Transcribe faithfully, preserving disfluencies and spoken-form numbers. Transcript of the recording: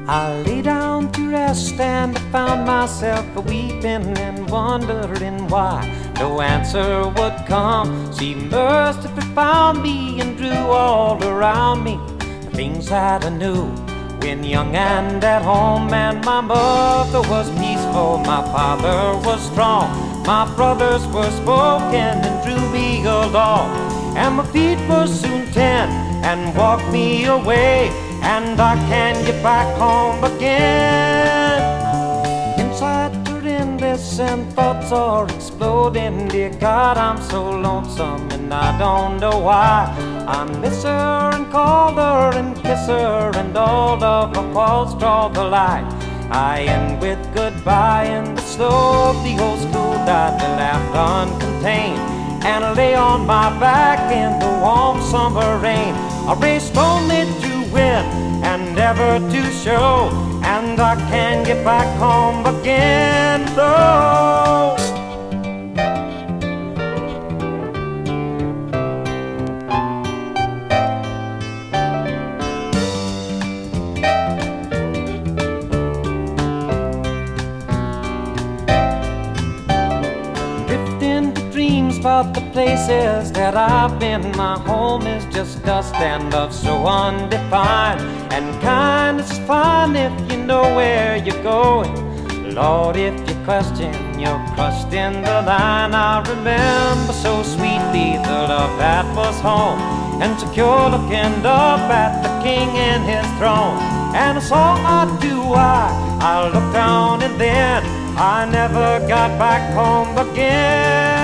I lay down to rest and I found myself a-weeping and wondering why no answer would come. She mercifully found me and drew all around me the things that I knew when young and at home. And my mother was peaceful, my father was strong, my brothers were spoken and drew me along. And my feet were soon ten and walked me away, and I can get back home again. Inside are endless and thoughts are exploding. Dear God, I'm so lonesome and I don't know why. I miss her and call her and kiss her, and all of her faults draw the line. I end with goodbye in the slow of the old school that I laughed uncontained, and I lay on my back in the warm summer rain. I raced only to win and never to show, and I can get back home again though. Drifting to dreams about the places that I've been. My home is just dust and love so undefined, and kindness is fine if you know where you're going. Lord, if you question, you're crushed in the line. I remember so sweetly the love that was home, and secure looking up at the King and his throne. And a song I do, I, I looked down and then I never got back home again.